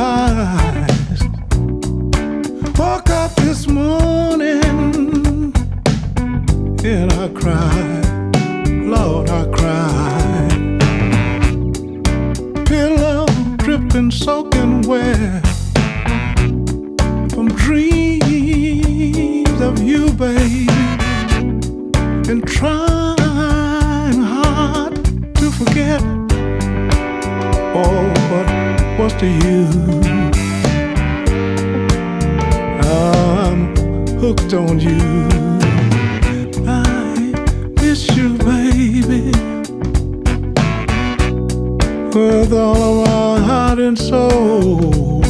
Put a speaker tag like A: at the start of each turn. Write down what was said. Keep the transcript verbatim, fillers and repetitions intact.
A: eyes. Woke up this morning and I cried, Lord, I cried. Pillow dripping, soaking wet from dreams of you, baby, and trying hard to forget. Oh, but what's the use? I'm hooked on you. I miss you, baby, with all of my heart and soul.